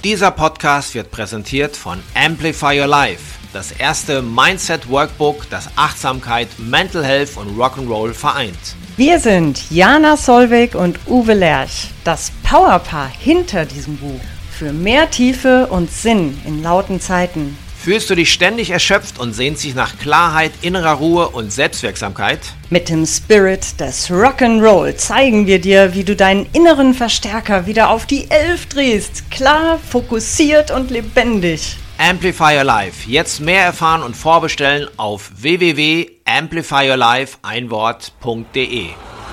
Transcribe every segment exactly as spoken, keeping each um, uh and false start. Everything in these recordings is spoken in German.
Dieser Podcast wird präsentiert von Amplify Your Life, das erste Mindset-Workbook, das Achtsamkeit, Mental Health und Rock'n'Roll vereint. Wir sind Jana Solveig und Uwe Lerch, das Powerpaar hinter diesem Buch. Für mehr Tiefe und Sinn in lauten Zeiten. Fühlst du dich ständig erschöpft und sehnst dich nach Klarheit, innerer Ruhe und Selbstwirksamkeit? Mit dem Spirit des Rock'n'Roll zeigen wir dir, wie du deinen inneren Verstärker wieder auf die Elf drehst. Klar, fokussiert und lebendig. Amplify Your Life. Jetzt mehr erfahren und vorbestellen auf w w w punkt amplify your life ein wort punkt de.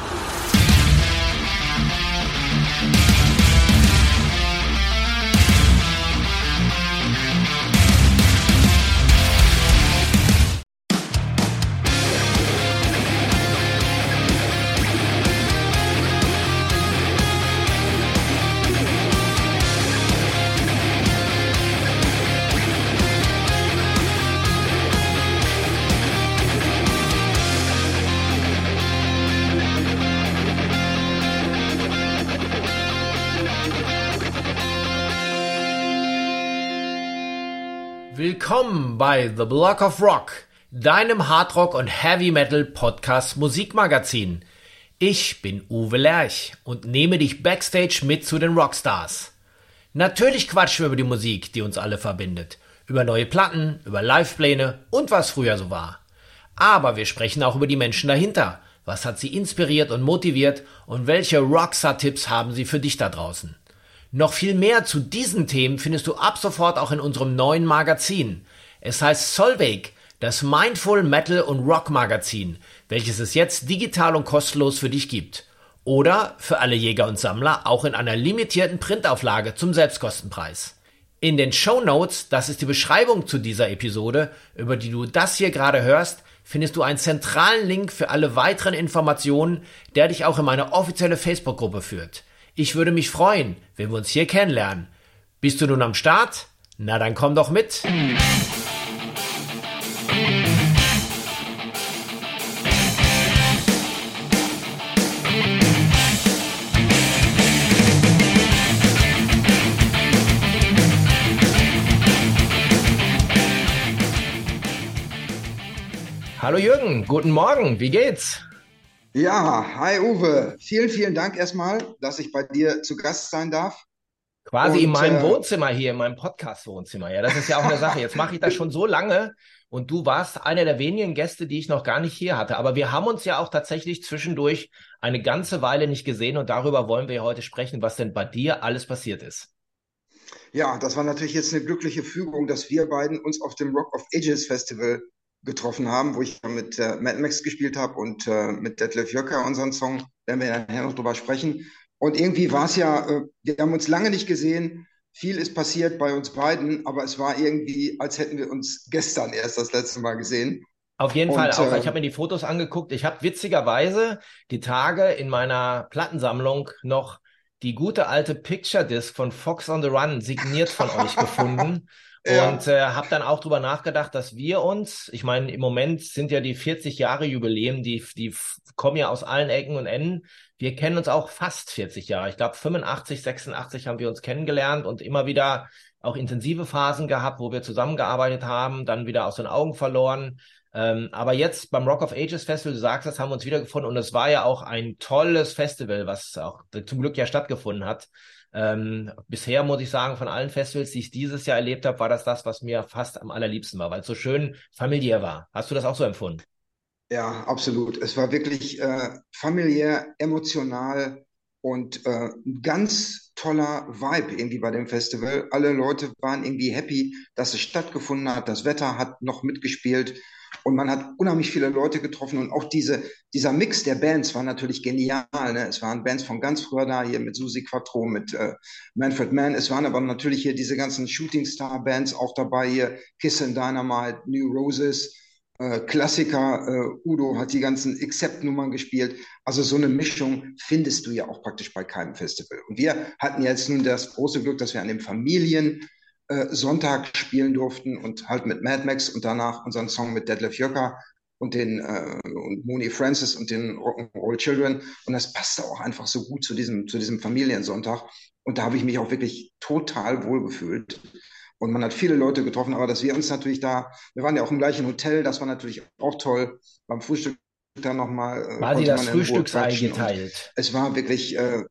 Willkommen bei The Block of Rock, deinem Hardrock- und Heavy-Metal-Podcast-Musikmagazin. Ich bin Uwe Lerch und nehme dich backstage mit zu den Rockstars. Natürlich quatschen wir über die Musik, die uns alle verbindet, über neue Platten, über Livepläne und was früher so war. Aber wir sprechen auch über die Menschen dahinter. Was hat sie inspiriert und motiviert und welche Rockstar-Tipps haben sie für dich da draußen? Noch viel mehr zu diesen Themen findest du ab sofort auch in unserem neuen Magazin. Es heißt Solveig, das Mindful Metal und Rock Magazin, welches es jetzt digital und kostenlos für dich gibt. Oder für alle Jäger und Sammler auch in einer limitierten Printauflage zum Selbstkostenpreis. In den Shownotes, das ist die Beschreibung zu dieser Episode, über die du das hier gerade hörst, findest du einen zentralen Link für alle weiteren Informationen, der dich auch in meine offizielle Facebook-Gruppe führt. Ich würde mich freuen, wenn wir uns hier kennenlernen. Bist du nun am Start? Na dann komm doch mit! Hallo Jürgen, guten Morgen, wie geht's? Ja, hi Uwe. Vielen, vielen Dank erstmal, dass ich bei dir zu Gast sein darf. Quasi Und, in meinem äh, Wohnzimmer hier, in meinem Podcast-Wohnzimmer. Ja, das ist ja auch eine Sache. Jetzt mache ich das schon so lange und du warst einer der wenigen Gäste, die ich noch gar nicht hier hatte. Aber wir haben uns ja auch tatsächlich zwischendurch eine ganze Weile nicht gesehen und darüber wollen wir ja heute sprechen, was denn bei dir alles passiert ist. Ja, das war natürlich jetzt eine glückliche Fügung, dass wir beiden uns auf dem Rock of Ages Festival getroffen haben, wo ich mit äh, Mad Max gespielt habe und äh, mit Detlef Jöcker unseren Song, werden wir ja nachher noch drüber sprechen. Und irgendwie war es ja, äh, wir haben uns lange nicht gesehen, viel ist passiert bei uns beiden, aber es war irgendwie, als hätten wir uns gestern erst das letzte Mal gesehen. Auf jeden Und, Fall auch. äh, Ich habe mir die Fotos angeguckt. Ich habe witzigerweise die Tage in meiner Plattensammlung noch die gute alte Picture Disc von Fox on the Run signiert von euch gefunden. Ja. Und äh, habe dann auch drüber nachgedacht, dass wir uns, ich meine, im Moment sind ja die vierzig Jahre Jubiläen, die, die f- kommen ja aus allen Ecken und Enden. Wir kennen uns auch fast vierzig Jahre. Ich glaube, fünfundachtzig, sechsundachtzig haben wir uns kennengelernt und immer wieder auch intensive Phasen gehabt, wo wir zusammengearbeitet haben, dann wieder aus den Augen verloren. Ähm, aber jetzt beim Rock of Ages Festival, du sagst, das haben wir uns wiedergefunden und es war ja auch ein tolles Festival, was auch zum Glück ja stattgefunden hat. Ähm, bisher muss ich sagen, von allen Festivals, die ich dieses Jahr erlebt habe, war das das, was mir fast am allerliebsten war, weil es so schön familiär war. Hast du das auch so empfunden? Ja, absolut. Es war wirklich äh, familiär, emotional und äh, ein ganz toller Vibe irgendwie bei dem Festival. Alle Leute waren irgendwie happy, dass es stattgefunden hat. Das Wetter hat noch mitgespielt und man hat unheimlich viele Leute getroffen und auch diese, dieser Mix der Bands war natürlich genial. Ne? Es waren Bands von ganz früher da, hier mit Susi Quattro, mit äh, Manfred Mann. Es waren aber natürlich hier diese ganzen Shooting Star Bands auch dabei, hier Kiss and Dynamite, New Roses. Äh, Klassiker, äh, Udo hat die ganzen Accept-Nummern gespielt. Also so eine Mischung findest du ja auch praktisch bei keinem Festival. Und wir hatten jetzt nun das große Glück, dass wir an dem Familien äh, Sonntag spielen durften und halt mit Mad Max und danach unseren Song mit Detlef Jöcker. und den äh, und Mooney Francis und den Rock'n'Roll Children. Und das passte auch einfach so gut zu diesem, zu diesem Familiensonntag. Und da habe ich mich auch wirklich total wohl gefühlt. Und man hat viele Leute getroffen, aber dass wir uns natürlich da, wir waren ja auch im gleichen Hotel, das war natürlich auch toll. Beim Frühstück dann nochmal äh, Quasi konnte das man in Ruhe Frühstücksei quatschen und geteilt. es war wirklich, äh,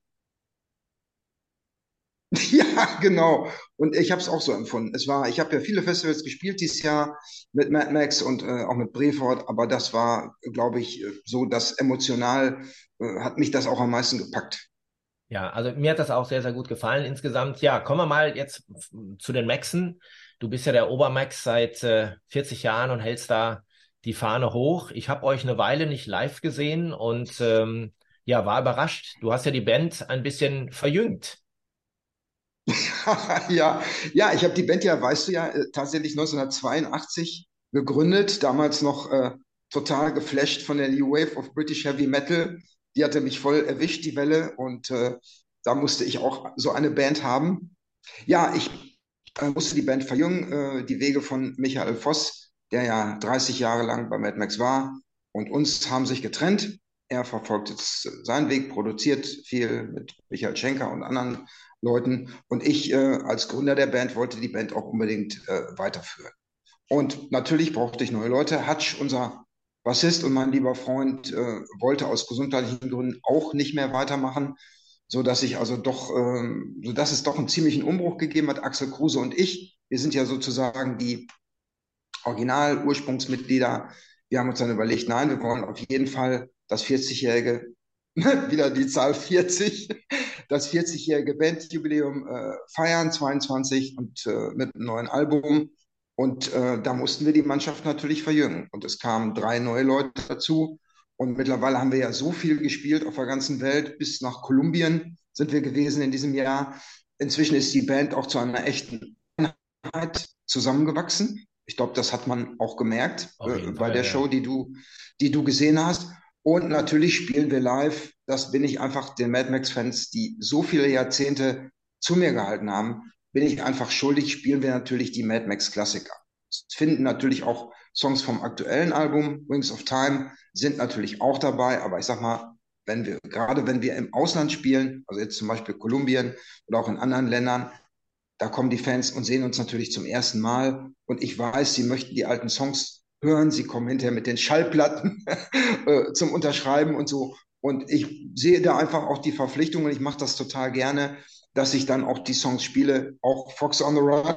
ja, genau. Und ich habe es auch so empfunden. Es war, ich habe ja viele Festivals gespielt dieses Jahr mit Mad Max und äh, auch mit Breford, aber das war, glaube ich, äh, so, dass emotional äh, hat mich das auch am meisten gepackt. Ja, also mir hat das auch sehr, sehr gut gefallen insgesamt. Ja, kommen wir mal jetzt zu den Maxen. Du bist ja der Obermax seit äh, vierzig Jahren und hältst da die Fahne hoch. Ich habe euch eine Weile nicht live gesehen und ähm, ja, war überrascht. Du hast ja die Band ein bisschen verjüngt. Ja, ja, ich habe die Band ja, weißt du ja, äh, tatsächlich neunzehnhundertzweiundachtzig gegründet, damals noch äh, total geflasht von der New Wave of British Heavy Metal. Die hatte mich voll erwischt, die Welle, und äh, da musste ich auch so eine Band haben. Ja, ich äh, musste die Band verjüngen, äh, die Wege von Michael Voss, der ja dreißig Jahre lang bei Mad Max war, und uns haben sich getrennt. Er verfolgt jetzt seinen Weg, produziert viel mit Michael Schenker und anderen Leuten. Und ich äh, als Gründer der Band wollte die Band auch unbedingt äh, weiterführen. Und natürlich brauchte ich neue Leute. Hutch, unser Bassist und mein lieber Freund, äh, wollte aus gesundheitlichen Gründen auch nicht mehr weitermachen, so dass ich also doch, ähm, so dass es doch einen ziemlichen Umbruch gegeben hat. Axel Kruse und ich, wir sind ja sozusagen die Original-Ursprungsmitglieder. Wir haben uns dann überlegt, nein, wir wollen auf jeden Fall das vierzig-jährige, wieder die Zahl vierzig, das vierzig-jährige Bandjubiläum äh, feiern, zweiundzwanzig, und äh, mit einem neuen Album. Und äh, da mussten wir die Mannschaft natürlich verjüngen. Und es kamen drei neue Leute dazu. Und mittlerweile haben wir ja so viel gespielt auf der ganzen Welt. Bis nach Kolumbien sind wir gewesen in diesem Jahr. Inzwischen ist die Band auch zu einer echten Einheit zusammengewachsen. Ich glaube, das hat man auch gemerkt Auf äh, jeden bei Fall, der ja. Show, die du, die du gesehen hast. Und natürlich spielen wir live. Das bin ich einfach den Mad Max-Fans, die so viele Jahrzehnte zu mir gehalten haben, bin ich einfach schuldig, spielen wir natürlich die Mad Max-Klassiker. Es finden natürlich auch Songs vom aktuellen Album, Wings of Time, sind natürlich auch dabei. Aber ich sag mal, wenn wir, gerade wenn wir im Ausland spielen, also jetzt zum Beispiel Kolumbien oder auch in anderen Ländern, da kommen die Fans und sehen uns natürlich zum ersten Mal. Und ich weiß, sie möchten die alten Songs hören. Sie kommen hinterher mit den Schallplatten äh, zum Unterschreiben und so. Und ich sehe da einfach auch die Verpflichtung, und ich mache das total gerne, dass ich dann auch die Songs spiele, auch Fox on the Run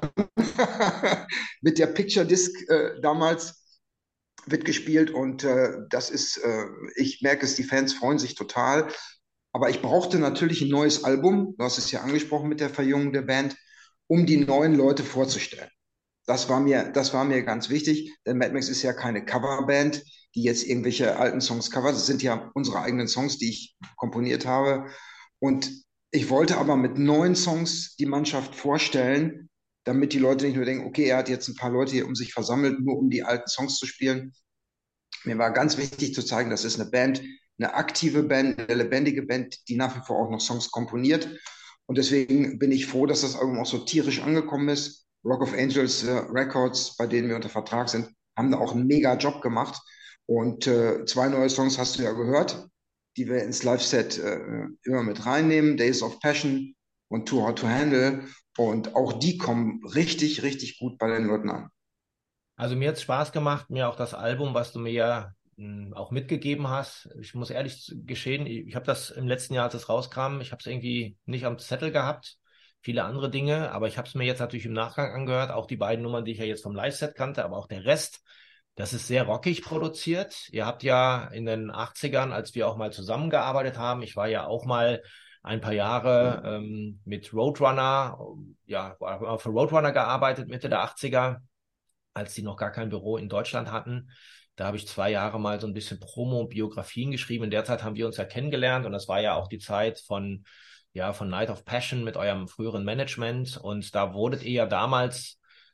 mit der Picture Disc äh, damals wird gespielt, und äh, das ist, äh, ich merke es, die Fans freuen sich total. Aber ich brauchte natürlich ein neues Album, du hast es ja angesprochen mit der Verjüngung der Band, um die neuen Leute vorzustellen. Das war mir, das war mir ganz wichtig, denn Mad Max ist ja keine Coverband, die jetzt irgendwelche alten Songs covert. Das sind ja unsere eigenen Songs, die ich komponiert habe. Und ich wollte aber mit neuen Songs die Mannschaft vorstellen, damit die Leute nicht nur denken, okay, er hat jetzt ein paar Leute hier um sich versammelt, nur um die alten Songs zu spielen. Mir war ganz wichtig zu zeigen, das ist eine Band, eine aktive Band, eine lebendige Band, die nach wie vor auch noch Songs komponiert. Und deswegen bin ich froh, dass das Album auch so tierisch angekommen ist. Rock of Angels äh, Records, bei denen wir unter Vertrag sind, haben da auch einen mega Job gemacht. Und äh, zwei neue Songs hast du ja gehört, die wir ins Live-Set äh, immer mit reinnehmen. Days of Passion und Too Hard to Handle. Und auch die kommen richtig, richtig gut bei den Leuten an. Also mir hat es Spaß gemacht, mir auch das Album, was du mir ja mh, auch mitgegeben hast. Ich muss ehrlich gestehen, ich, ich habe das im letzten Jahr, als es rauskam, ich habe es irgendwie nicht am Zettel gehabt, viele andere Dinge, aber ich habe es mir jetzt natürlich im Nachgang angehört, auch die beiden Nummern, die ich ja jetzt vom Live-Set kannte, aber auch der Rest. Das ist sehr rockig produziert. Ihr habt ja in den achtzigern, als wir auch mal zusammengearbeitet haben, ich war ja auch mal ein paar Jahre ähm, mit Roadrunner, ja, für Roadrunner gearbeitet, Mitte der achtziger, als die noch gar kein Büro in Deutschland hatten. Da habe ich zwei Jahre mal so ein bisschen Promo, Biografien geschrieben. In der Zeit haben wir uns ja kennengelernt, und das war ja auch die Zeit von, ja, von Night of Passion mit eurem früheren Management. Und da wurdet ihr ja damals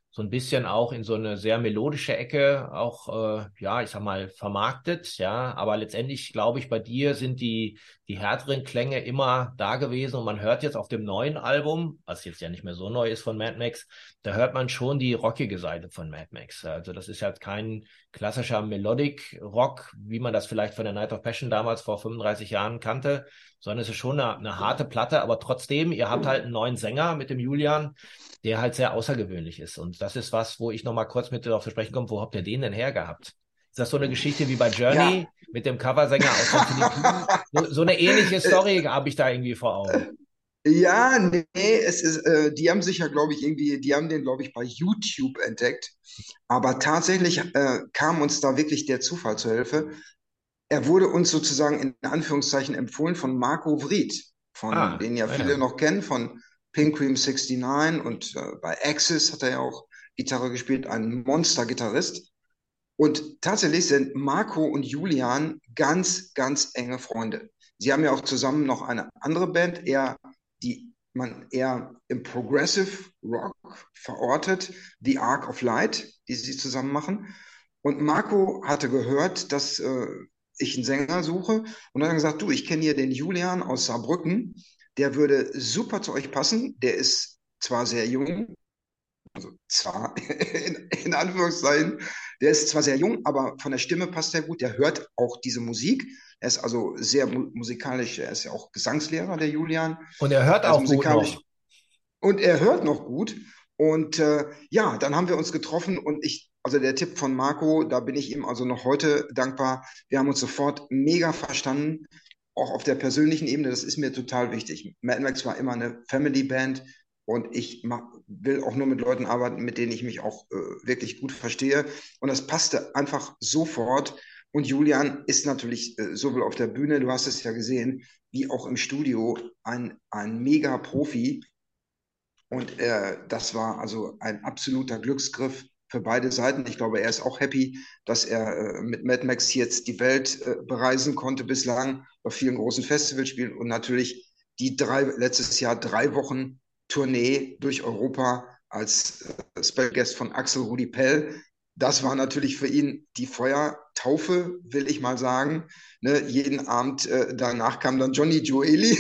so ein bisschen auch in so eine sehr melodische Ecke auch, äh, ja, ich sag mal, vermarktet, ja. Aber letztendlich, glaube ich, bei dir sind die, die härteren Klänge immer da gewesen und man hört jetzt auf dem neuen Album, was jetzt ja nicht mehr so neu ist von Mad Max, da hört man schon die rockige Seite von Mad Max. Also das ist halt kein klassischer Melodic Rock, wie man das vielleicht von der Night of Passion damals vor fünfunddreißig Jahren kannte, sondern es ist schon eine, eine harte Platte, aber trotzdem, ihr habt halt einen neuen Sänger mit dem Julian, der halt sehr außergewöhnlich ist. Und das ist was, wo ich noch mal kurz mit darauf zu sprechen komme, wo habt ihr den denn hergehabt? Ist das so eine Geschichte wie bei Ja, Journey mit dem Coversänger aus den Philippinen? So, so eine ähnliche Story habe ich da irgendwie vor Augen. ja, nee, es ist, äh, die haben sich ja, glaube ich, irgendwie, die haben den, glaube ich, bei YouTube entdeckt. Aber tatsächlich äh, kam uns da wirklich der Zufall zur Hilfe. Er wurde uns sozusagen in Anführungszeichen empfohlen von Marco Vried, von Ah, den ja viele naja. noch kennen, von Pink Cream neunundsechzig und äh, bei Axis hat er ja auch Gitarre gespielt, ein Monster-Gitarrist. Und tatsächlich sind Marco und Julian ganz, ganz enge Freunde. Sie haben ja auch zusammen noch eine andere Band, eher die man eher im Progressive Rock verortet, The Arc of Light, die sie zusammen machen. Und Marco hatte gehört, dass äh, ich einen Sänger suche und hat dann gesagt, du, ich kenne hier den Julian aus Saarbrücken, der würde super zu euch passen. Der ist zwar sehr jung, also zwar in, in Anführungszeichen, der ist zwar sehr jung, aber von der Stimme passt er gut. Der hört auch diese Musik. Er ist also sehr mu musikalisch. Er ist ja auch Gesangslehrer, der Julian. Und er hört Er ist auch gut musikalisch noch. und er hört noch gut. Und äh, ja, dann haben wir uns getroffen und ich, also der Tipp von Marco, da bin ich ihm also noch heute dankbar. Wir haben uns sofort mega verstanden, auch auf der persönlichen Ebene. Das ist mir total wichtig. Mad Max war immer eine Family Band und ich mach, will auch nur mit Leuten arbeiten, mit denen ich mich auch äh, wirklich gut verstehe. Und das passte einfach sofort. Und Julian ist natürlich äh, sowohl auf der Bühne, du hast es ja gesehen, wie auch im Studio ein, ein mega Profi. Und äh, das war also ein absoluter Glücksgriff für beide Seiten. Ich glaube, er ist auch happy, dass er äh, mit Mad Max jetzt die Welt äh, bereisen konnte bislang, auf vielen großen Festivals spielen und natürlich die drei, letztes Jahr drei Wochen Tournee durch Europa als äh, Special Guest von Axel Rudi Pell. Das war natürlich für ihn die Feuertaufe, will ich mal sagen. Ne, jeden Abend äh, danach kam dann Johnny Gioeli.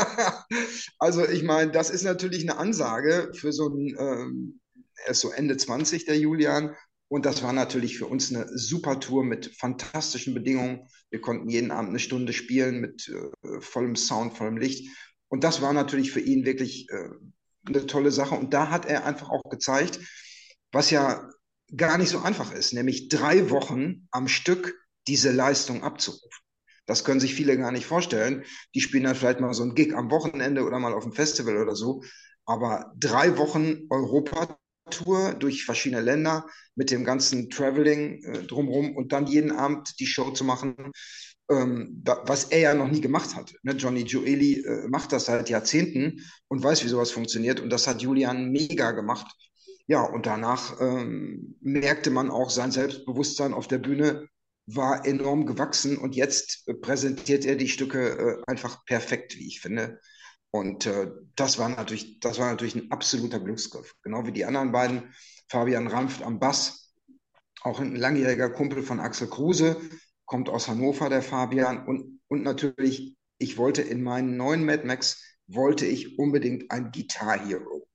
Also ich meine, das ist natürlich eine Ansage für so ein, ähm, er ist so Ende zwanzig, der Julian. Und das war natürlich für uns eine super Tour mit fantastischen Bedingungen. Wir konnten jeden Abend eine Stunde spielen mit äh, vollem Sound, vollem Licht. Und das war natürlich für ihn wirklich äh, eine tolle Sache. Und da hat er einfach auch gezeigt, was ja gar nicht so einfach ist, nämlich drei Wochen am Stück diese Leistung abzurufen. Das können sich viele gar nicht vorstellen. Die spielen dann vielleicht mal so ein Gig am Wochenende oder mal auf dem Festival oder so. Aber drei Wochen Europatour durch verschiedene Länder mit dem ganzen Traveling äh, drumherum und dann jeden Abend die Show zu machen, ähm, da, was er ja noch nie gemacht hat. Ne? Johnny Gioeli äh, macht das seit Jahrzehnten und weiß, wie sowas funktioniert. Und das hat Julian mega gemacht. Ja, und danach ähm, merkte man auch, sein Selbstbewusstsein auf der Bühne war enorm gewachsen und jetzt äh, präsentiert er die Stücke äh, einfach perfekt, wie ich finde. Und äh, das war natürlich, das war natürlich ein absoluter Glücksgriff. Genau wie die anderen beiden. Fabian Ranft am Bass, auch ein langjähriger Kumpel von Axel Kruse, kommt aus Hannover, der Fabian. Und, und natürlich, ich wollte in meinen neuen Mad Max, wollte ich unbedingt ein Guitar Hero.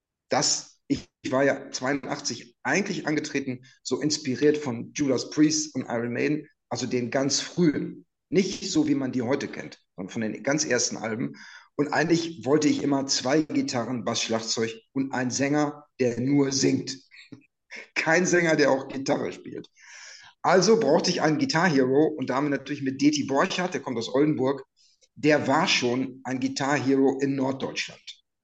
Das, ich, ich war ja zweiundachtzig eigentlich angetreten, so inspiriert von Judas Priest und Iron Maiden, also den ganz frühen. Nicht so, wie man die heute kennt, sondern von den ganz ersten Alben. Und eigentlich wollte ich immer zwei Gitarren, Bass, Schlagzeug und einen Sänger, der nur singt. Kein Sänger, der auch Gitarre spielt. Also brauchte ich einen Guitar Hero und da haben wir natürlich mit Deti Borchardt, der kommt aus Oldenburg, der war schon ein Guitar Hero in Norddeutschland.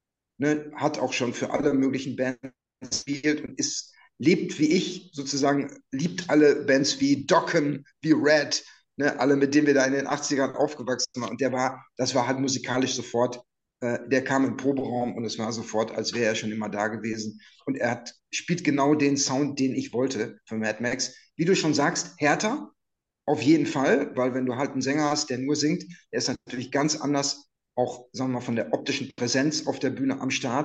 Ne, hat auch schon für alle möglichen Bands gespielt und ist, lebt wie ich sozusagen, liebt alle Bands wie Dokken, wie Red, ne, alle, mit denen wir da in den achtzigern aufgewachsen waren. Und der war, das war halt musikalisch sofort, äh, der kam im Proberaum und es war sofort, als wäre er schon immer da gewesen. Und er hat, spielt genau den Sound, den ich wollte für Mad Max. Wie du schon sagst, härter, auf jeden Fall, weil wenn du halt einen Sänger hast, der nur singt, der ist natürlich ganz anders, auch, sagen wir mal, von der optischen Präsenz auf der Bühne am Start.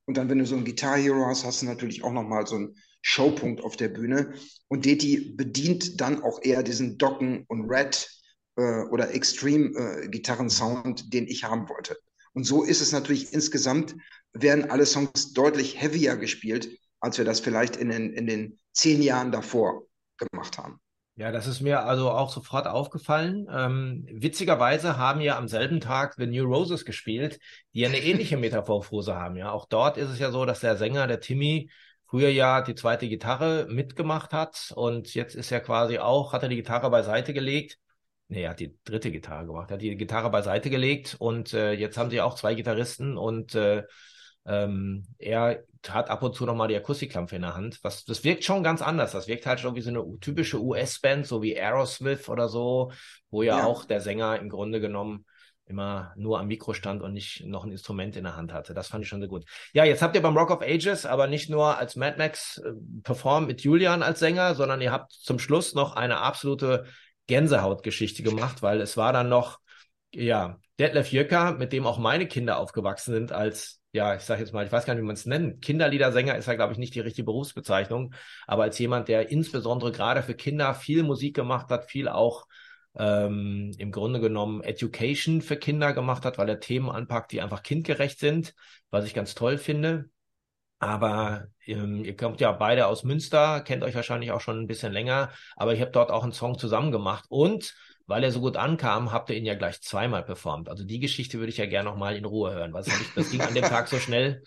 Und dann, wenn du so einen Guitar Hero hast, hast du natürlich auch nochmal so einen Showpunkt auf der Bühne. Und Deti bedient dann auch eher diesen Docken- und Red äh, oder Extreme-Gitarrensound, den ich haben wollte. Und so ist es natürlich insgesamt, werden alle Songs deutlich heavier gespielt, als wir das vielleicht in den, in den zehn Jahren davor gemacht haben. Ja, das ist mir also auch sofort aufgefallen. Ähm, witzigerweise haben ja am selben Tag The New Roses gespielt, die ja eine ähnliche Metamorphose haben. Ja, auch dort ist es ja so, dass der Sänger, der Timmy, früher ja die zweite Gitarre mitgemacht hat und jetzt ist er quasi auch, hat er die Gitarre beiseite gelegt. Nee, er hat die dritte Gitarre gemacht. Er hat die Gitarre beiseite gelegt und äh, jetzt haben sie auch zwei Gitarristen und äh, ähm, er hat ab und zu nochmal die Akustikklampfe in der Hand. Was, das wirkt schon ganz anders. Das wirkt halt schon wie so eine typische U S-Band, so wie Aerosmith oder so, wo ja Ja, auch der Sänger im Grunde genommen immer nur am Mikro stand und nicht noch ein Instrument in der Hand hatte. Das fand ich schon sehr gut. Ja, jetzt habt ihr beim Rock of Ages aber nicht nur als Mad Max äh, performt mit Julian als Sänger, sondern ihr habt zum Schluss noch eine absolute Gänsehautgeschichte gemacht, weil es war dann noch, ja, Detlef Jöcker, mit dem auch meine Kinder aufgewachsen sind als, ja, ich sage jetzt mal, ich weiß gar nicht, wie man es nennt. Kinderliedersänger ist ja, glaube ich, nicht die richtige Berufsbezeichnung, aber als jemand, der insbesondere gerade für Kinder viel Musik gemacht hat, viel auch ähm, im Grunde genommen Education für Kinder gemacht hat, weil er Themen anpackt, die einfach kindgerecht sind, was ich ganz toll finde. Aber ähm, ihr kommt ja beide aus Münster, kennt euch wahrscheinlich auch schon ein bisschen länger, aber ich habe dort auch einen Song zusammen gemacht und weil er so gut ankam, habt ihr ihn ja gleich zweimal performt. Also die Geschichte würde ich ja gerne noch mal in Ruhe hören. Was hab ich, das ging an dem Tag so schnell.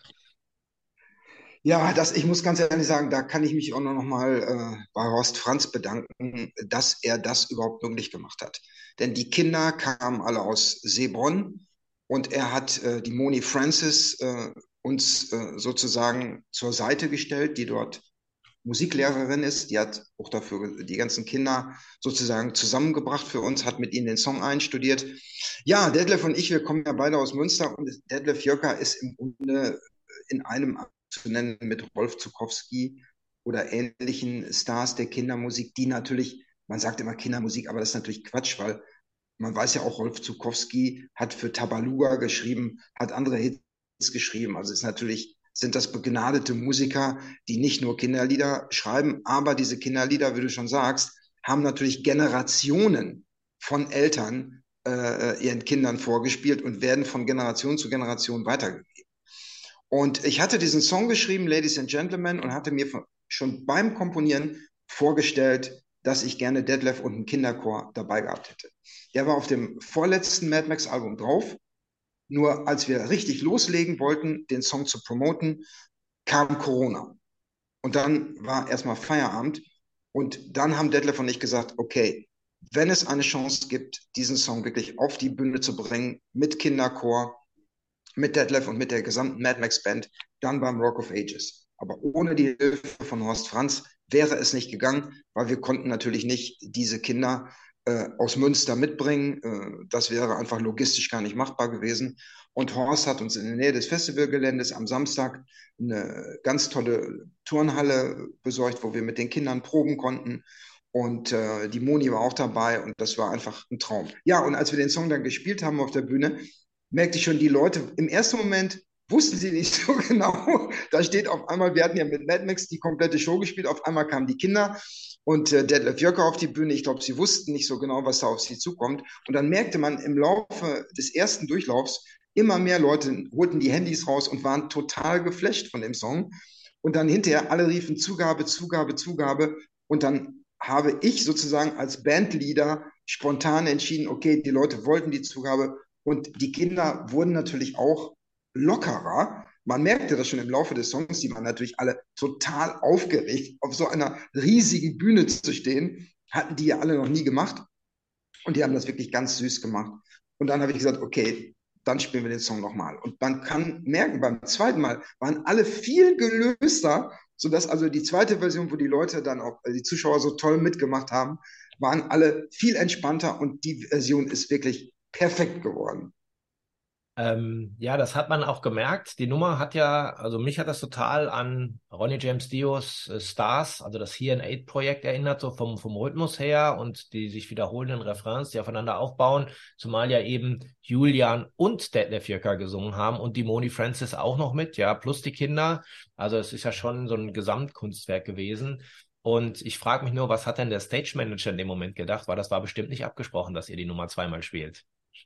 ja, das, ich muss ganz ehrlich sagen, da kann ich mich auch nur noch mal äh, bei Horst Franz bedanken, dass er das überhaupt möglich gemacht hat. Denn die Kinder kamen alle aus Seebronn und er hat äh, die Moni Francis äh, uns äh, sozusagen zur Seite gestellt, die dort Musiklehrerin ist. Die hat auch dafür die ganzen Kinder sozusagen zusammengebracht für uns, hat mit ihnen den Song einstudiert. Ja, Detlef und ich, wir kommen ja beide aus Münster und Detlef Jöcker ist im Grunde in einem zu nennen mit Rolf Zukowski oder ähnlichen Stars der Kindermusik, die natürlich, man sagt immer Kindermusik, aber das ist natürlich Quatsch, weil man weiß ja auch, Rolf Zukowski hat für Tabaluga geschrieben, hat andere Hits geschrieben. Also ist natürlich, sind das begnadete Musiker, die nicht nur Kinderlieder schreiben, aber diese Kinderlieder, wie du schon sagst, haben natürlich Generationen von Eltern äh, ihren Kindern vorgespielt und werden von Generation zu Generation weitergegeben. Und ich hatte diesen Song geschrieben, Ladies and Gentlemen, und hatte mir schon beim Komponieren vorgestellt, dass ich gerne Detlef und einen Kinderchor dabei gehabt hätte. Der war auf dem vorletzten Mad Max Album drauf. Nur als wir richtig loslegen wollten, den Song zu promoten, kam Corona. Und dann war erstmal Feierabend. Und dann haben Detlef und ich gesagt, okay, wenn es eine Chance gibt, diesen Song wirklich auf die Bühne zu bringen, mit Kinderchor, mit Detlef und mit der gesamten Mad Max Band, dann beim Rock of Ages. Aber ohne die Hilfe von Horst Franz wäre es nicht gegangen, weil wir konnten natürlich nicht diese Kinder äh, aus Münster mitbringen. Äh, das wäre einfach logistisch gar nicht machbar gewesen. Und Horst hat uns in der Nähe des Festivalgeländes am Samstag eine ganz tolle Turnhalle besorgt, wo wir mit den Kindern proben konnten. Und äh, die Moni war auch dabei und das war einfach ein Traum. Ja, und als wir den Song dann gespielt haben auf der Bühne, merkte ich schon, die Leute im ersten Moment wussten sie nicht so genau. Da steht auf einmal, wir hatten ja mit Mad Max die komplette Show gespielt, auf einmal kamen die Kinder und äh, Detlef Jöcker auf die Bühne. Ich glaube, sie wussten nicht so genau, was da auf sie zukommt. Und dann merkte man im Laufe des ersten Durchlaufs, immer mehr Leute holten die Handys raus und waren total geflasht von dem Song. Und dann hinterher alle riefen Zugabe, Zugabe, Zugabe. Und dann habe ich sozusagen als Bandleader spontan entschieden, okay, die Leute wollten die Zugabe. Und die Kinder wurden natürlich auch lockerer. Man merkte das schon im Laufe des Songs, die waren natürlich alle total aufgeregt, auf so einer riesigen Bühne zu stehen. Hatten die ja alle noch nie gemacht. Und die haben das wirklich ganz süß gemacht. Und dann habe ich gesagt, okay, dann spielen wir den Song nochmal. Und man kann merken, beim zweiten Mal waren alle viel gelöster, sodass also die zweite Version, wo die Leute dann auch, die Zuschauer so toll mitgemacht haben, waren alle viel entspannter und die Version ist wirklich perfekt geworden. Ähm, ja, das hat man auch gemerkt. Die Nummer hat ja, also mich hat das total an Ronnie James Dios äh, Stars, also das Here and Eight Projekt erinnert, so vom, vom Rhythmus her und die sich wiederholenden Refrains, die aufeinander aufbauen, zumal ja eben Julian und Detlef Jörker gesungen haben und die Moni Francis auch noch mit, ja, plus die Kinder. Also es ist ja schon so ein Gesamtkunstwerk gewesen. Und ich frage mich nur, was hat denn der Stage Manager in dem Moment gedacht? Weil das war bestimmt nicht abgesprochen, dass ihr die Nummer zweimal spielt.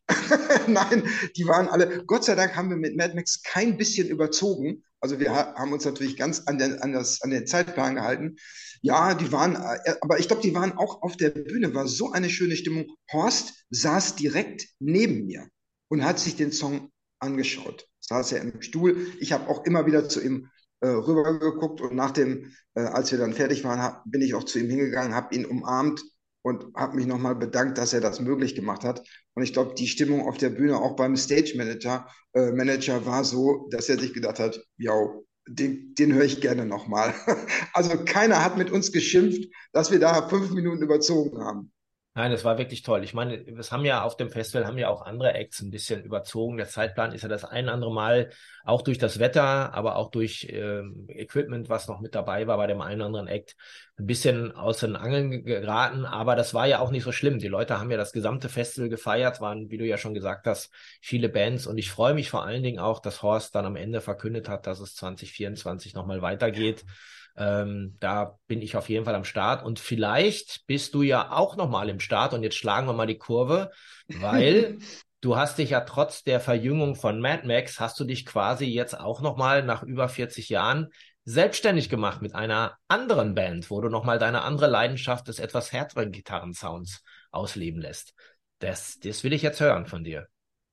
Nein, die waren alle, Gott sei Dank haben wir mit Mad Max kein bisschen überzogen. Also wir ha haben uns natürlich ganz an den, an das, an den Zeitplan gehalten. Ja, die waren, äh, aber ich glaube, die waren auch auf der Bühne, war so eine schöne Stimmung. Horst saß direkt neben mir und hat sich den Song angeschaut. Saß er im Stuhl. Ich habe auch immer wieder zu ihm äh, rübergeguckt und nach dem, äh, als wir dann fertig waren, hab, bin ich auch zu ihm hingegangen, habe ihn umarmt und habe mich nochmal bedankt, dass er das möglich gemacht hat. Und ich glaube, die Stimmung auf der Bühne, auch beim Stage Manager, äh, Manager war so, dass er sich gedacht hat, ja, den, den höre ich gerne nochmal. Also keiner hat mit uns geschimpft, dass wir da fünf Minuten überzogen haben. Nein, das war wirklich toll. Ich meine, es haben ja auf dem Festival haben ja auch andere Acts ein bisschen überzogen. Der Zeitplan ist ja das ein andere Mal auch durch das Wetter, aber auch durch ähm, Equipment, was noch mit dabei war bei dem einen oder anderen Act, ein bisschen aus den Angeln geraten. Aber das war ja auch nicht so schlimm. Die Leute haben ja das gesamte Festival gefeiert, waren, wie du ja schon gesagt hast, viele Bands. Und ich freue mich vor allen Dingen auch, dass Horst dann am Ende verkündet hat, dass es zwanzig vierundzwanzig nochmal weitergeht. Ähm, da bin ich auf jeden Fall am Start und vielleicht bist du ja auch noch mal im Start und jetzt schlagen wir mal die Kurve, weil du hast dich ja trotz der Verjüngung von Mad Max, hast du dich quasi jetzt auch noch mal nach über vierzig Jahren selbstständig gemacht mit einer anderen Band, wo du noch mal deine andere Leidenschaft des etwas härteren Gitarrensounds ausleben lässt. Das, das will ich jetzt hören von dir.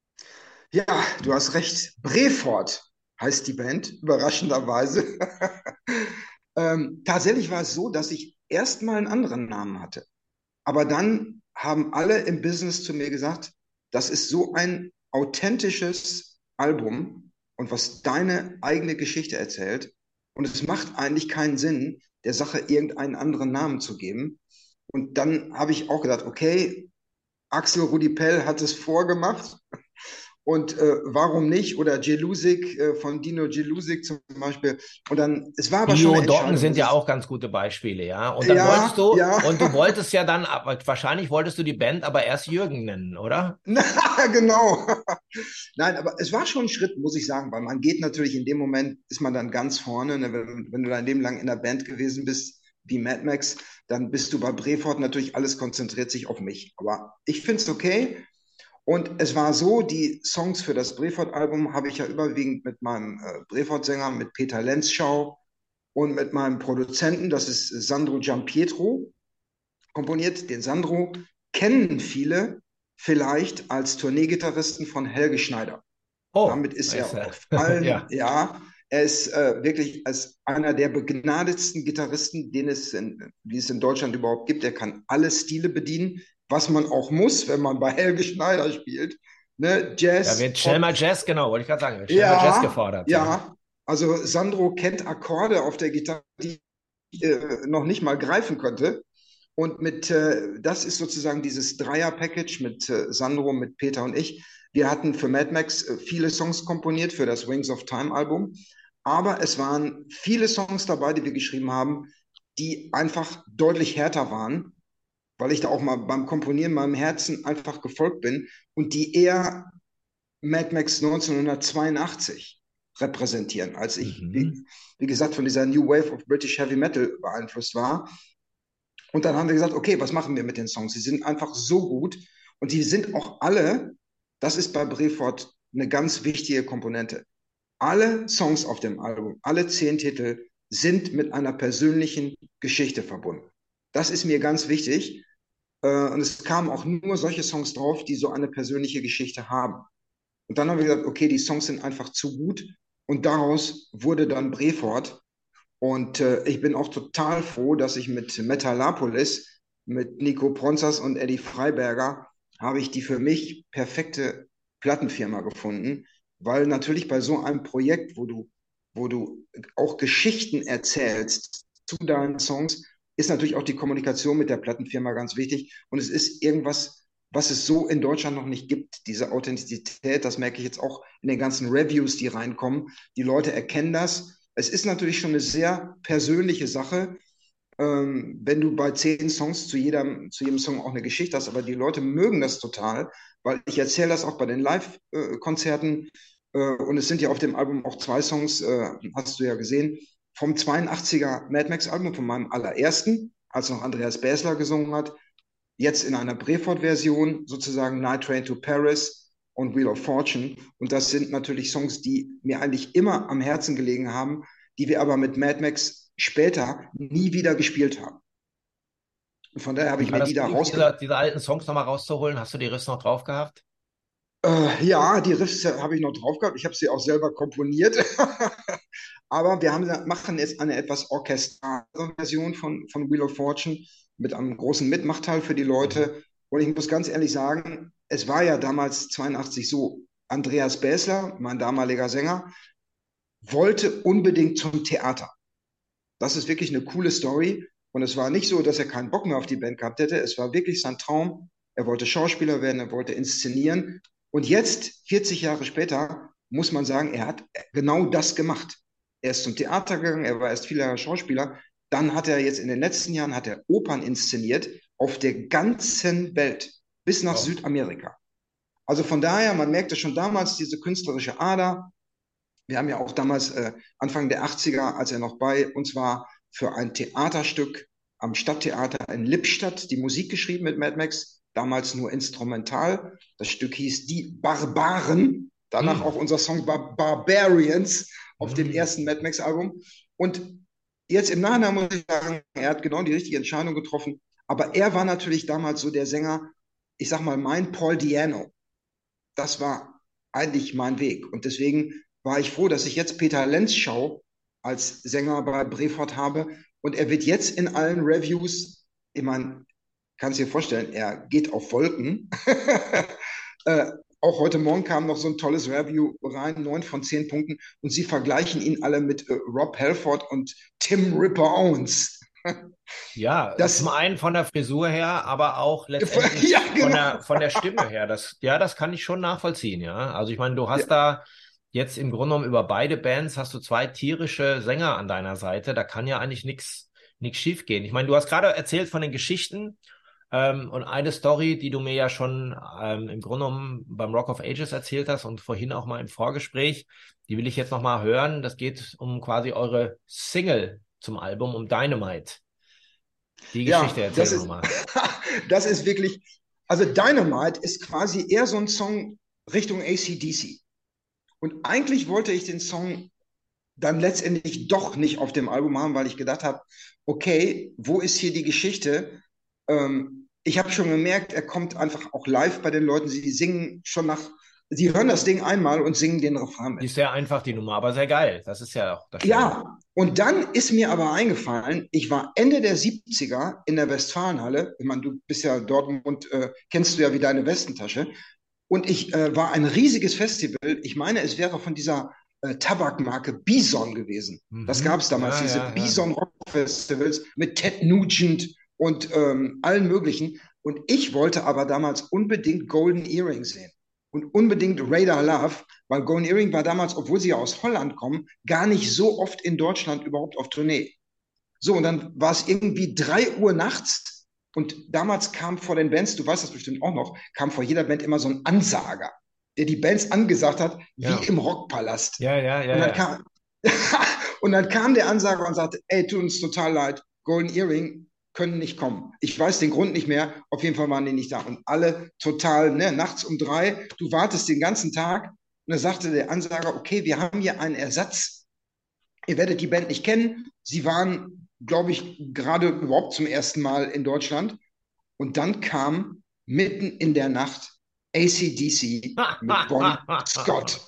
Ja, du hast recht. Brefort heißt die Band, überraschenderweise. Ähm, tatsächlich war es so, dass ich erstmal einen anderen Namen hatte. Aber dann haben alle im Business zu mir gesagt, das ist so ein authentisches Album und was deine eigene Geschichte erzählt. Und es macht eigentlich keinen Sinn, der Sache irgendeinen anderen Namen zu geben. Und dann habe ich auch gedacht, okay, Axel Rudi Pell hat es vorgemacht. Und äh, warum nicht? Oder Jelusik, äh, von Dino Jelusik zum Beispiel. Und dann, es war aber schon Bio eine und Docken Entscheidung, sind muss ja ich. auch ganz gute Beispiele, ja. Und dann wolltest Ja, du, ja. und du wolltest ja dann, aber wahrscheinlich wolltest du die Band aber erst Jürgen nennen, oder? Na, genau. Nein, aber es war schon ein Schritt, muss ich sagen, weil man geht natürlich in dem Moment, ist man dann ganz vorne. Ne? Wenn, wenn du dein Leben lang in der Band gewesen bist, wie Mad Max, dann bist du bei Brefort natürlich, alles konzentriert sich auf mich. Aber ich finde es okay. Und es war so, die Songs für das Brefort-Album habe ich ja überwiegend mit meinem äh, Brefort-Sänger, mit Peter Lenzschau und mit meinem Produzenten, das ist Sandro Giampietro, komponiert. Den Sandro kennen viele vielleicht als Tourneegitarristen von Helge Schneider. Oh, Damit ist ist, er äh, auf allen, ja. ja, er ist äh, wirklich als einer der begnadetsten Gitarristen, den es in, die es in Deutschland überhaupt gibt. Er kann alle Stile bedienen, was man auch muss, wenn man bei Helge Schneider spielt. Ne? Da Jazz, wird schnell Pop, mal Jazz, genau, wollte ich gerade sagen, wird schnell mal Jazz ja, gefordert, ja. ja. Also Sandro kennt Akkorde auf der Gitarre, die ich äh, noch nicht mal greifen konnte. Und mit, äh, das ist sozusagen dieses Dreier-Package mit äh, Sandro, mit Peter und ich. Wir hatten für Mad Max äh, viele Songs komponiert für das Wings of Time Album. Aber es waren viele Songs dabei, die wir geschrieben haben, die einfach deutlich härter waren, weil ich da auch mal beim Komponieren meinem Herzen einfach gefolgt bin und die eher Mad Max neunzehnhundertzweiundachtzig repräsentieren, als ich, wie, Mhm. wie gesagt, von dieser New Wave of British Heavy Metal beeinflusst war. Und dann haben wir gesagt, okay, was machen wir mit den Songs? Sie sind einfach so gut und die sind auch alle, das ist bei Brefort eine ganz wichtige Komponente. Alle Songs auf dem Album, alle zehn Titel sind mit einer persönlichen Geschichte verbunden. Das ist mir ganz wichtig. Äh, Und es kamen auch nur solche Songs drauf, die so eine persönliche Geschichte haben. Und dann haben wir gesagt, okay, die Songs sind einfach zu gut. Und daraus wurde dann Brefort. Und äh, ich bin auch total froh, dass ich mit Metalapolis, mit Nico Pronzas und Eddie Freiberger, habe ich die für mich perfekte Plattenfirma gefunden. Weil natürlich bei so einem Projekt, wo du, wo du auch Geschichten erzählst zu deinen Songs, ist natürlich auch die Kommunikation mit der Plattenfirma ganz wichtig. Und es ist irgendwas was es so in Deutschland noch nicht gibt. Diese Authentizität, das merke ich jetzt auch in den ganzen Reviews, die reinkommen. Die Leute erkennen das. Es ist natürlich schon eine sehr persönliche Sache, ähm, wenn du bei zehn Songs zu jedem, zu jedem Song auch eine Geschichte hast, aber die Leute mögen das total, weil ich erzähle das auch bei den Live-Konzerten äh, und es sind ja auf dem Album auch zwei Songs, äh, hast du ja gesehen, vom zweiundachtziger Mad Max Album, von meinem allerersten, als noch Andreas Bäsler gesungen hat, jetzt in einer Breford-Version, sozusagen Night Train to Paris und Wheel of Fortune. Und das sind natürlich Songs, die mir eigentlich immer am Herzen gelegen haben, die wir aber mit Mad Max später nie wieder gespielt haben. Und von daher habe ich War mir das die da cool, diese, rausgebracht. diese alten Songs nochmal rauszuholen? Hast du die Riffs noch drauf gehabt? Äh, ja, die Riffs habe ich noch drauf gehabt. Ich habe sie auch selber komponiert. Aber wir haben, machen jetzt eine etwas orchestrale Version von, von Wheel of Fortune mit einem großen Mitmachteil für die Mhm. Leute. Und ich muss ganz ehrlich sagen, es war ja damals zweiundachtzig so, Andreas Bäsler, mein damaliger Sänger, wollte unbedingt zum Theater. Das ist wirklich eine coole Story. Und es war nicht so, dass er keinen Bock mehr auf die Band gehabt hätte. Es war wirklich sein Traum. Er wollte Schauspieler werden, er wollte inszenieren. Und jetzt, vierzig Jahre später, muss man sagen, er hat genau das gemacht. Er ist zum Theater gegangen, er war erst viele Jahre Schauspieler. Dann hat er jetzt in den letzten Jahren hat er Opern inszeniert auf der ganzen Welt, bis nach Wow. Südamerika. Also von daher, man merkte schon damals diese künstlerische Ader. Wir haben ja auch damals äh, Anfang der achtziger, als er noch bei uns war, für ein Theaterstück am Stadttheater in Lippstadt die Musik geschrieben mit Mad Max, damals nur instrumental. Das Stück hieß Die Barbaren, danach auch Hm. unser Song Bar Barbarians auf dem Hm. ersten Mad Max Album. Und jetzt im Nachhinein muss ich sagen, er hat genau die richtige Entscheidung getroffen. Aber er war natürlich damals so der Sänger, ich sag mal, mein Paul Diano. Das war eigentlich mein Weg. Und deswegen war ich froh, dass ich jetzt Peter Lenzschau als Sänger bei Breford habe. Und er wird jetzt in allen Reviews, ich meine, kannst dir vorstellen, er geht auf Wolken. äh, auch heute Morgen kam noch so ein tolles Review rein, neun von zehn Punkten. Und sie vergleichen ihn alle mit äh, Rob Halford und Tim Ripper Owens. Ja, zum Das, einen von der Frisur her, aber auch ja, letztendlich von genau. der, von der Stimme her. Das, ja, das kann ich schon nachvollziehen, ja. Also ich meine, du Ja, hast da jetzt im Grunde genommen über beide Bands hast du zwei tierische Sänger an deiner Seite. Da kann ja eigentlich nichts nichts schief gehen. Ich meine, du hast gerade erzählt von den Geschichten ähm, und eine Story, die du mir ja schon ähm, im Grunde genommen beim Rock of Ages erzählt hast und vorhin auch mal im Vorgespräch, die will ich jetzt noch mal hören. Das geht um quasi eure Single zum Album, um Dynamite. Die Geschichte ja, erzähl das doch ist, nochmal. das ist wirklich, also Dynamite ist quasi eher so ein Song Richtung A C D C. Und eigentlich wollte ich den Song dann letztendlich doch nicht auf dem Album haben, weil ich gedacht habe, okay, wo ist hier die Geschichte? Ähm, ich habe schon gemerkt, er kommt einfach auch live bei den Leuten. Sie singen schon nach, sie hören das Ding einmal und singen den Refrain Die ist mit. sehr einfach, die Nummer, aber sehr geil. Das ist ja auch das Schöne. Ja, und dann ist mir aber eingefallen, ich war Ende der siebziger in der Westfalenhalle. Ich meine, du bist ja Dortmund, äh, kennst du ja wie deine Westentasche. Und ich äh, war ein riesiges Festival. Ich meine, es wäre von dieser äh, Tabakmarke Bison gewesen. Das gab Mhm. es damals, Ja, diese ja, ja. Bison Rock Festivals mit Ted Nugent und ähm, allen möglichen. Und ich wollte aber damals unbedingt Golden Earring sehen und unbedingt Radar Love, weil Golden Earring war damals, obwohl sie ja aus Holland kommen, gar nicht so oft in Deutschland überhaupt auf Tournee. So, und dann war es irgendwie drei Uhr nachts und damals kam vor den Bands, du weißt das bestimmt auch noch, kam vor jeder Band immer so ein Ansager, der die Bands angesagt hat, wie Ja, im Rockpalast. ja, ja, ja, Und dann ja. kam, und dann kam der Ansager und sagte, ey, tut uns total leid, Golden Earring können nicht kommen. Ich weiß den Grund nicht mehr, auf jeden Fall waren die nicht da. Und alle total, ne, nachts um drei, du wartest den ganzen Tag. Und da sagte der Ansager, okay, wir haben hier einen Ersatz. Ihr werdet die Band nicht kennen. Sie waren, glaube ich, gerade überhaupt zum ersten Mal in Deutschland. Und dann kam mitten in der Nacht A C D C mit Bon Scott.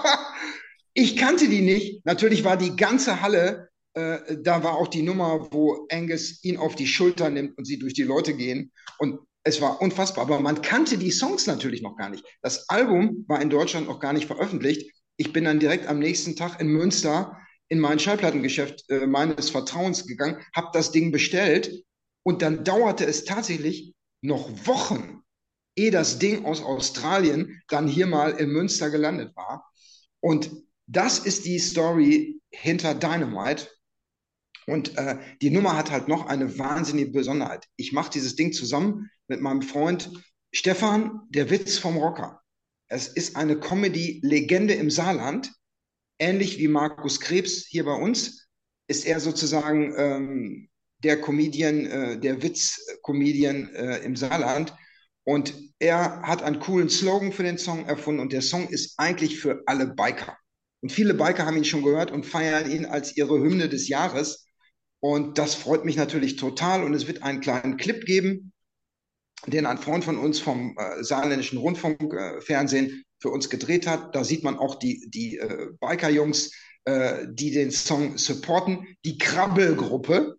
Ich kannte die nicht. Natürlich war die ganze Halle, äh, da war auch die Nummer, wo Angus ihn auf die Schulter nimmt und sie durch die Leute gehen. Und es war unfassbar. Aber man kannte die Songs natürlich noch gar nicht. Das Album war in Deutschland noch gar nicht veröffentlicht. Ich bin dann direkt am nächsten Tag in Münster in mein Schallplattengeschäft äh, meines Vertrauens gegangen, habe das Ding bestellt und dann dauerte es tatsächlich noch Wochen, ehe das Ding aus Australien dann hier mal in Münster gelandet war. Und das ist die Story hinter Dynamite. Und äh, die Nummer hat halt noch eine wahnsinnige Besonderheit. Ich mache dieses Ding zusammen mit meinem Freund Stefan, der Witz vom Rocker. Es ist eine Comedy-Legende im Saarland, ähnlich wie Markus Krebs hier bei uns, ist er sozusagen ähm, der Comedian, äh, der Witz-Comedian äh, im Saarland. Und er hat einen coolen Slogan für den Song erfunden und der Song ist eigentlich für alle Biker. Und viele Biker haben ihn schon gehört und feiern ihn als ihre Hymne des Jahres. Und das freut mich natürlich total. Und es wird einen kleinen Clip geben, den ein Freund von uns vom äh, saarländischen Rundfunkfernsehen äh, für uns gedreht hat. Da sieht man auch die, die äh, Biker-Jungs, äh, die den Song supporten. Die Krabbelgruppe,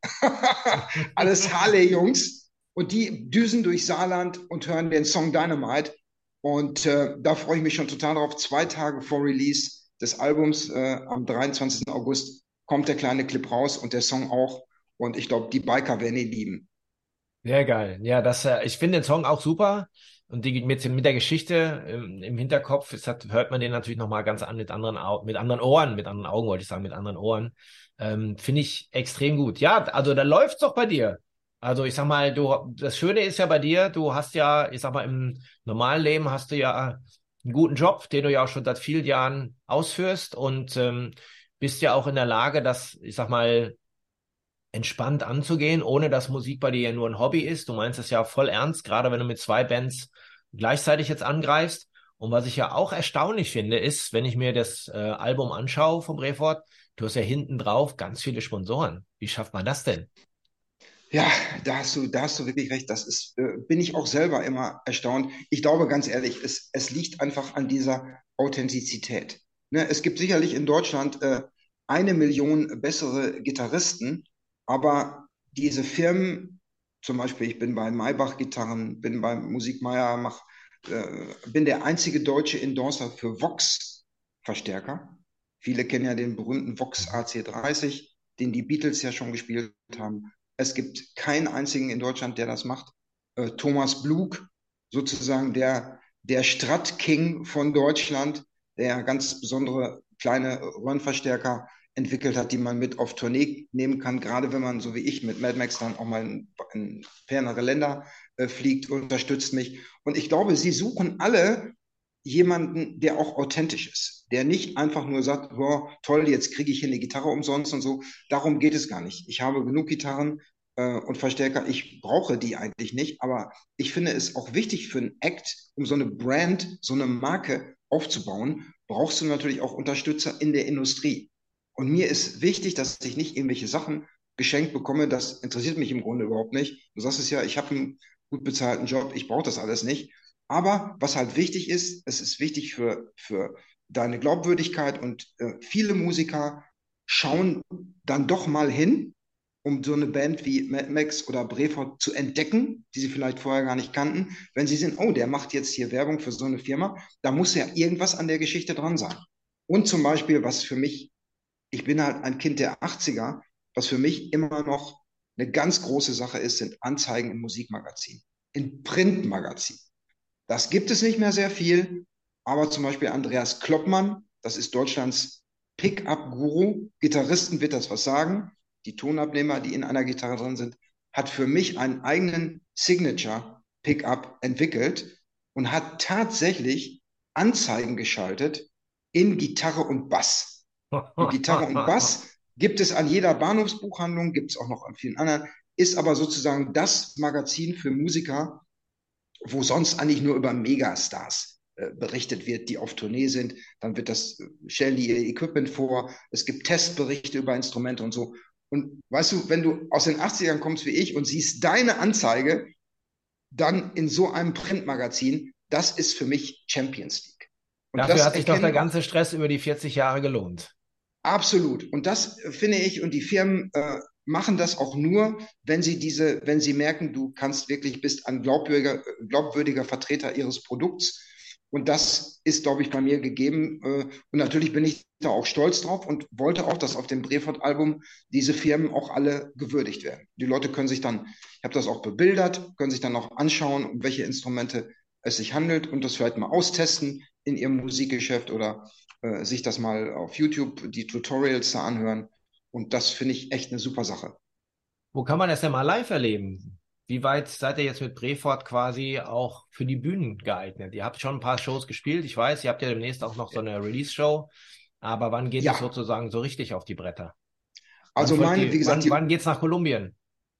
alles Harley-Jungs. Und die düsen durch Saarland und hören den Song Dynamite. Und äh, da freue ich mich schon total drauf. Zwei Tage vor Release des Albums, äh, am dreiundzwanzigsten August, kommt der kleine Clip raus und der Song auch. Und ich glaube, die Biker werden ihn lieben. Sehr geil. Ja, das, äh, ich finde den Song auch super. Und die, mit, mit der Geschichte ähm, im Hinterkopf ist, hat, hört man den natürlich nochmal ganz an mit anderen, Au mit anderen Ohren, mit anderen Augen wollte ich sagen, mit anderen Ohren. Ähm, finde ich extrem gut. Ja, also da läuft's doch bei dir. Also ich sag mal, du, das Schöne ist ja bei dir, du hast ja, ich sag mal, im normalen Leben hast du ja einen guten Job, den du ja auch schon seit vielen Jahren ausführst und ähm, bist ja auch in der Lage, das, ich sag mal, entspannt anzugehen, ohne dass Musik bei dir ja nur ein Hobby ist. Du meinst es ja voll ernst, gerade wenn du mit zwei Bands gleichzeitig jetzt angreifst. Und was ich ja auch erstaunlich finde, ist, wenn ich mir das äh, Album anschaue vom Brefort, du hast ja hinten drauf ganz viele Sponsoren. Wie schafft man das denn? Ja, da hast du, da hast du wirklich recht. Das ist, äh, bin ich auch selber immer erstaunt. Ich glaube ganz ehrlich, es, es liegt einfach an dieser Authentizität. Ne, es gibt sicherlich in Deutschland äh, eine Million bessere Gitarristen, aber diese Firmen, zum Beispiel, ich bin bei Maybach Gitarren, bin bei Musikmeier, mach, äh, bin der einzige deutsche Endorser für Vox Verstärker. Viele kennen ja den berühmten Vox A C dreißig, den die Beatles ja schon gespielt haben. Es gibt keinen einzigen in Deutschland, der das macht. Äh, Thomas Blug, sozusagen der, der Strat-King von Deutschland, der ganz besondere kleine Röhrenverstärker entwickelt hat, die man mit auf Tournee nehmen kann, gerade wenn man, so wie ich, mit Mad Max dann auch mal in, in fernere Länder äh, fliegt, unterstützt mich. Und ich glaube, sie suchen alle jemanden, der auch authentisch ist, der nicht einfach nur sagt, oh, toll, jetzt kriege ich hier eine Gitarre umsonst und so. Darum geht es gar nicht. Ich habe genug Gitarren äh, und Verstärker. Ich brauche die eigentlich nicht, aber ich finde es auch wichtig für einen Act, um so eine Brand, so eine Marke aufzubauen, brauchst du natürlich auch Unterstützer in der Industrie. Und mir ist wichtig, dass ich nicht irgendwelche Sachen geschenkt bekomme. Das interessiert mich im Grunde überhaupt nicht. Du sagst es ja, ich habe einen gut bezahlten Job, ich brauche das alles nicht. Aber was halt wichtig ist, es ist wichtig für, für deine Glaubwürdigkeit und äh, viele Musiker schauen dann doch mal hin, um so eine Band wie Mad Max oder Brefort zu entdecken, die sie vielleicht vorher gar nicht kannten. Wenn sie sehen, oh, der macht jetzt hier Werbung für so eine Firma, da muss ja irgendwas an der Geschichte dran sein. Und zum Beispiel, was für mich, ich bin halt ein Kind der achtziger, was für mich immer noch eine ganz große Sache ist, sind Anzeigen im Musikmagazin, in Printmagazin. Das gibt es nicht mehr sehr viel, aber zum Beispiel Andreas Kloppmann, das ist Deutschlands Pickup-Guru, Gitarristen wird das was sagen, die Tonabnehmer, die in einer Gitarre drin sind, hat für mich einen eigenen Signature-Pickup entwickelt und hat tatsächlich Anzeigen geschaltet in Gitarre und Bass. Und Gitarre und Bass gibt es an jeder Bahnhofsbuchhandlung, gibt es auch noch an vielen anderen, ist aber sozusagen das Magazin für Musiker, wo sonst eigentlich nur über Megastars äh, berichtet wird, die auf Tournee sind. Dann wird das, äh, stellen die ihr Equipment vor, es gibt Testberichte über Instrumente und so. Und weißt du, wenn du aus den achtzigern kommst wie ich und siehst deine Anzeige dann in so einem Printmagazin, das ist für mich Champions League. Und Dafür das hat sich doch der erkennen ganze Stress über die vierzig Jahre gelohnt. absolut. Und das äh, finde ich, und die Firmen äh, machen das auch nur, wenn sie diese, wenn sie merken, du kannst wirklich, bist ein glaubwürdiger, glaubwürdiger Vertreter ihres Produkts. Und das ist, glaube ich, bei mir gegeben. Äh, Und natürlich bin ich da auch stolz drauf und wollte auch, dass auf dem Brefort-Album diese Firmen auch alle gewürdigt werden. Die Leute können sich dann, ich habe das auch bebildert, können sich dann auch anschauen, um welche Instrumente es sich handelt und das vielleicht mal austesten in ihrem Musikgeschäft oder äh, sich das mal auf YouTube, die Tutorials da anhören. Und das finde ich echt eine super Sache. Wo kann man das denn mal live erleben? Wie weit seid ihr jetzt mit Brefort quasi auch für die Bühnen geeignet? Ihr habt schon ein paar Shows gespielt. Ich weiß, ihr habt ja demnächst auch noch so eine Release-Show. Aber wann geht es Ja, sozusagen so richtig auf die Bretter? Wann also folgt mein, wie die, gesagt, wann, die, wann geht's nach Kolumbien?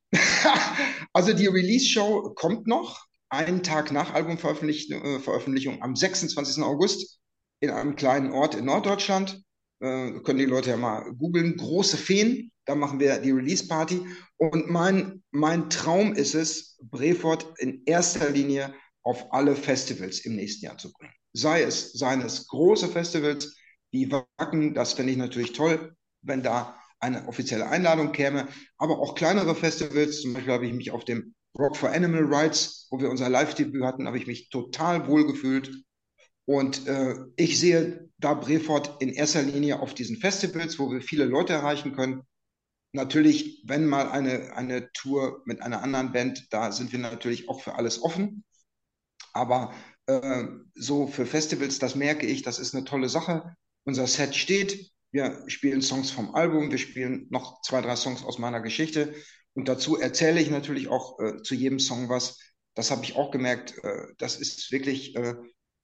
also die Release-Show kommt noch, einen Tag nach Albumveröffentlichung, äh, Veröffentlichung, am sechsundzwanzigsten August in einem kleinen Ort in Norddeutschland. Äh, können die Leute ja mal googeln. Große Feen, da machen wir die Release-Party. Und mein, mein Traum ist es, Brefort in erster Linie auf alle Festivals im nächsten Jahr zu bringen. Sei es, seien es große Festivals wie Wacken, das fände ich natürlich toll, wenn da eine offizielle Einladung käme, aber auch kleinere Festivals. Zum Beispiel habe ich mich auf dem Rock for Animal Rights, wo wir unser Live-Debüt hatten, habe ich mich total wohl gefühlt. Und äh, ich sehe da Brefort in erster Linie auf diesen Festivals, wo wir viele Leute erreichen können. Natürlich, wenn mal eine, eine Tour mit einer anderen Band, da sind wir natürlich auch für alles offen. Aber äh, so für Festivals, das merke ich, das ist eine tolle Sache. Unser Set steht. Wir spielen Songs vom Album, wir spielen noch zwei, drei Songs aus meiner Geschichte. Und dazu erzähle ich natürlich auch äh, zu jedem Song was. Das habe ich auch gemerkt. Äh, das ist wirklich, äh,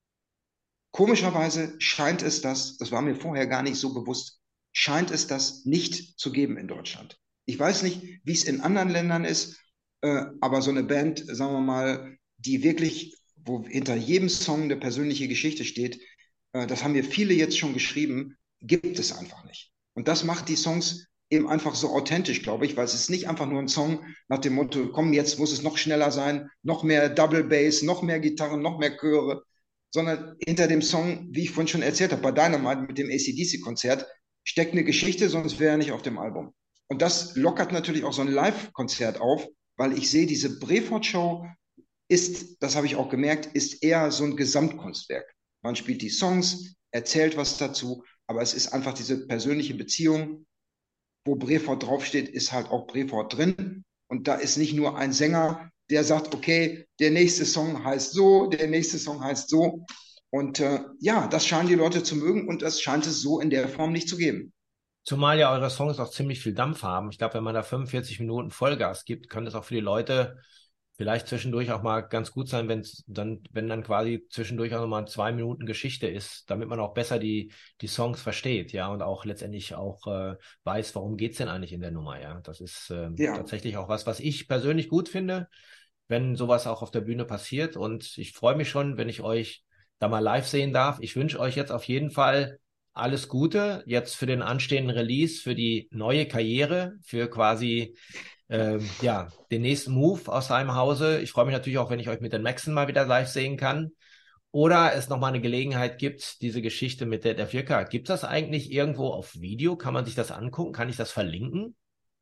komischerweise scheint es das, das war mir vorher gar nicht so bewusst, scheint es das nicht zu geben in Deutschland. Ich weiß nicht, wie es in anderen Ländern ist, äh, aber so eine Band, sagen wir mal, die wirklich, wo hinter jedem Song eine persönliche Geschichte steht, äh, das haben wir viele jetzt schon geschrieben, gibt es einfach nicht. Und das macht die Songs eben einfach so authentisch, glaube ich, weil es ist nicht einfach nur ein Song nach dem Motto, komm, jetzt muss es noch schneller sein, noch mehr Double Bass, noch mehr Gitarren, noch mehr Chöre, sondern hinter dem Song, wie ich vorhin schon erzählt habe, bei Dynamite mit dem A C D C-Konzert, steckt eine Geschichte, sonst wäre er nicht auf dem Album. Und das lockert natürlich auch so ein Live-Konzert auf, weil ich sehe, diese Brefort-Show ist, das habe ich auch gemerkt, ist eher so ein Gesamtkunstwerk. Man spielt die Songs, erzählt was dazu, aber es ist einfach diese persönliche Beziehung, wo Brefort draufsteht, ist halt auch Brefort drin. Und da ist nicht nur ein Sänger, der sagt, okay, der nächste Song heißt so, der nächste Song heißt so. Und äh, ja, das scheinen die Leute zu mögen und das scheint es so in der Form nicht zu geben. Zumal ja eure Songs auch ziemlich viel Dampf haben. Ich glaube, wenn man da fünfundvierzig Minuten Vollgas gibt, könnte es auch für die Leute vielleicht zwischendurch auch mal ganz gut sein, wenn es dann, wenn dann quasi zwischendurch auch nochmal zwei Minuten Geschichte ist, damit man auch besser die, die Songs versteht, ja, und auch letztendlich auch äh, weiß, warum geht's denn eigentlich in der Nummer, ja. Das ist äh, Ja, tatsächlich auch was, was ich persönlich gut finde, wenn sowas auch auf der Bühne passiert. Und ich freue mich schon, wenn ich euch da mal live sehen darf. Ich wünsche euch jetzt auf jeden Fall alles Gute jetzt für den anstehenden Release, für die neue Karriere, für quasi ähm, ja, den nächsten Move aus seinem Hause. Ich freue mich natürlich auch, wenn ich euch mit den Maxen mal wieder live sehen kann. Oder es nochmal eine Gelegenheit gibt, diese Geschichte mit der, der vier K. Gibt es das eigentlich irgendwo auf Video? Kann man sich das angucken? Kann ich das verlinken?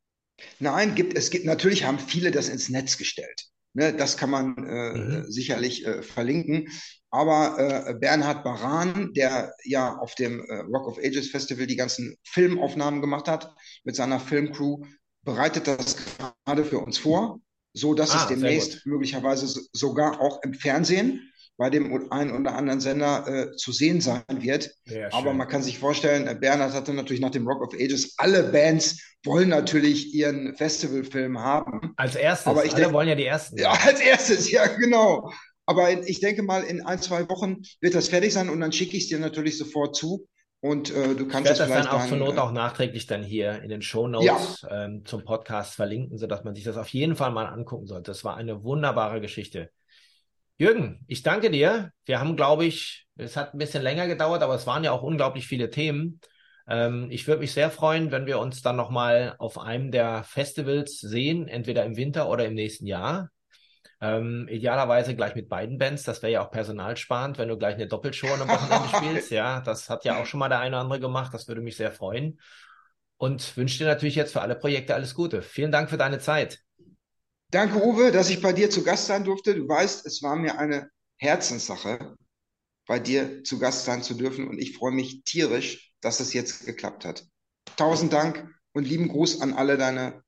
nein, gibt, es gibt, natürlich haben viele das ins Netz gestellt. Ne, das kann man äh, Mhm. sicherlich äh, verlinken. Aber äh, Bernhard Baran, der ja auf dem äh, Rock of Ages Festival die ganzen Filmaufnahmen gemacht hat mit seiner Filmcrew, bereitet das gerade für uns vor, so dass es Ah, sehr gut. demnächst möglicherweise so, sogar auch im Fernsehen bei dem einen oder anderen Sender äh, zu sehen sein wird. Sehr Aber man schön. kann sich vorstellen, äh, Bernhard hatte natürlich nach dem Rock of Ages, alle Bands wollen natürlich ihren Festivalfilm haben. Als Aber erstes. ich Alle denke, wollen ja die Ersten ja, sein. als erstes, ja, genau. Aber ich denke mal, in ein, zwei Wochen wird das fertig sein und dann schicke ich es dir natürlich sofort zu und äh, du Ich kannst werde das das dann vielleicht auch zur dann, Not äh, auch nachträglich dann hier in den ja, Shownotes ähm, zum Podcast verlinken, sodass man sich das auf jeden Fall mal angucken sollte. Das war eine wunderbare Geschichte. Jürgen, ich danke dir. Wir haben, glaube ich, es hat ein bisschen länger gedauert, aber es waren ja auch unglaublich viele Themen. Ähm, ich würde mich sehr freuen, wenn wir uns dann nochmal auf einem der Festivals sehen, entweder im Winter oder im nächsten Jahr. Ähm, idealerweise gleich mit beiden Bands. Das wäre ja auch personalsparend, wenn du gleich eine Doppelshow an einem Wochenende spielst. Ja, das hat ja auch schon mal der eine oder andere gemacht. Das würde mich sehr freuen. Und wünsche dir natürlich jetzt für alle Projekte alles Gute. Vielen Dank für deine Zeit. danke Uwe, dass ich bei dir zu Gast sein durfte. Du weißt, es war mir eine Herzenssache, bei dir zu Gast sein zu dürfen und ich freue mich tierisch, dass es jetzt geklappt hat. Tausend Dank und lieben Gruß an alle deine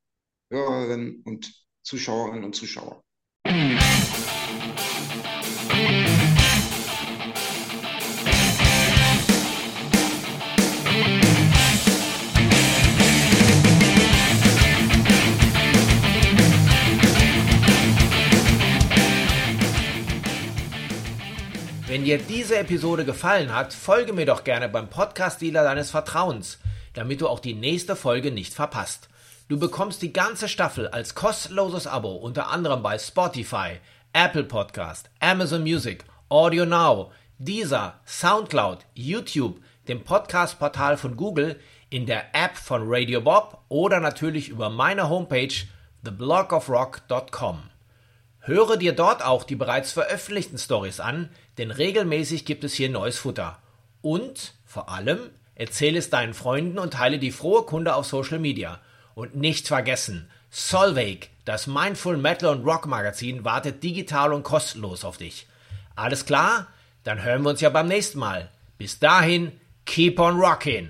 Hörerinnen und Zuschauerinnen und Zuschauer. Wenn dir diese Episode gefallen hat, folge mir doch gerne beim Podcast-Dealer deines Vertrauens, damit du auch die nächste Folge nicht verpasst. Du bekommst die ganze Staffel als kostenloses Abo unter anderem bei Spotify, Apple Podcast, Amazon Music, Audio Now, Deezer, Soundcloud, YouTube, dem Podcast-Portal von Google, in der App von Radio Bob oder natürlich über meine Homepage the blog of rock dot com. Höre dir dort auch die bereits veröffentlichten Stories an, denn regelmäßig gibt es hier neues Futter. Und, vor allem, erzähle es deinen Freunden und teile die frohe Kunde auf Social Media. Und nicht vergessen, Solveig, das Mindful Metal und Rock Magazin, wartet digital und kostenlos auf dich. Alles klar? Dann hören wir uns ja beim nächsten Mal. Bis dahin, keep on rockin'!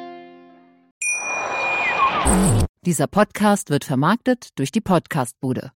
Dieser Podcast wird vermarktet durch die Podcastbude.